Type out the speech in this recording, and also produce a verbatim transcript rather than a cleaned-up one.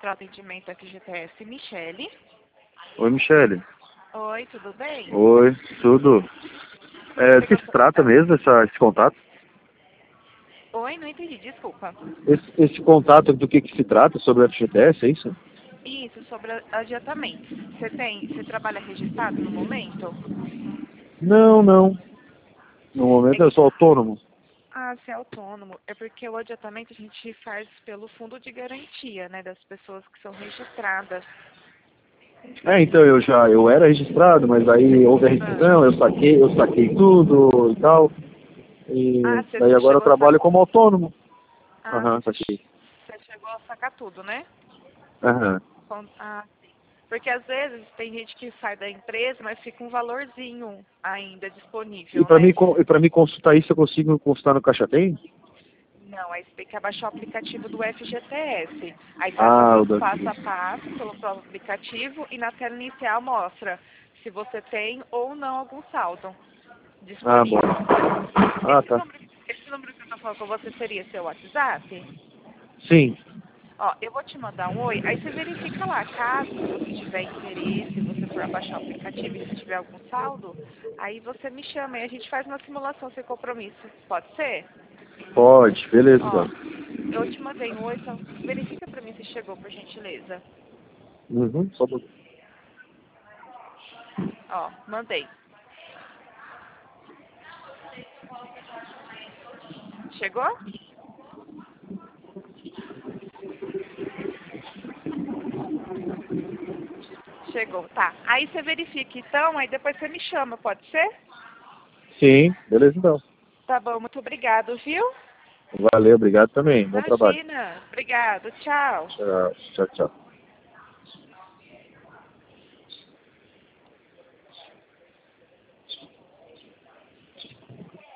Central de Atendimento F G T S, Michele. Oi, Michele. Oi, tudo bem? Oi, tudo. É, do que se trata mesmo essa, esse contato? Oi, não entendi, desculpa. Esse, esse contato do que, que se trata sobre o F G T S, é isso? Isso, sobre adiantamentos. Você tem, você trabalha registrado no momento? Não, não. No É momento eu que, sou autônomo. ah, você é autônomo. É porque o adiantamento a gente faz pelo fundo de garantia, né, das pessoas que são registradas. É, então eu já eu era registrado, mas aí houve a Ah, rescisão, eu saquei, eu saquei tudo e tal. ah E você daí agora eu chegou a trabalho sacar. como autônomo. Ah, Aham, você, saquei. você chegou a sacar tudo, né? Aham. Com- Ah, sim. Porque às vezes tem gente que sai da empresa, mas fica um valorzinho ainda E disponível, para né? mim, co- e para mim consultar isso, eu consigo consultar no Caixa Tem? Não, aí você tem que abaixar o aplicativo do F G T S. Aí vai Ah, fazer o os da... passo a passo pelo próprio aplicativo e na tela inicial mostra se você tem ou não algum saldo Ah, bom. disponível. Ah, Esse tá. número, esse número que eu tô falando com você seria seu WhatsApp? Sim. Ó, eu vou te mandar um oi, aí você verifica lá, caso você tiver interesse, você for abaixar o aplicativo e se tiver algum saldo, aí você me chama e a gente faz uma simulação sem compromisso. Pode ser? Pode, beleza Ó, então. eu te mandei um oi, só verifica pra mim se chegou, por gentileza. Uhum, só um Ó, mandei. Chegou? Chegou, tá. Aí você verifica então, aí depois você me chama, pode ser? Sim, beleza então. Tá bom, muito obrigado, viu? Valeu, obrigado também. Bom trabalho. Imagina. Obrigado, tchau. Tchau, tchau, tchau.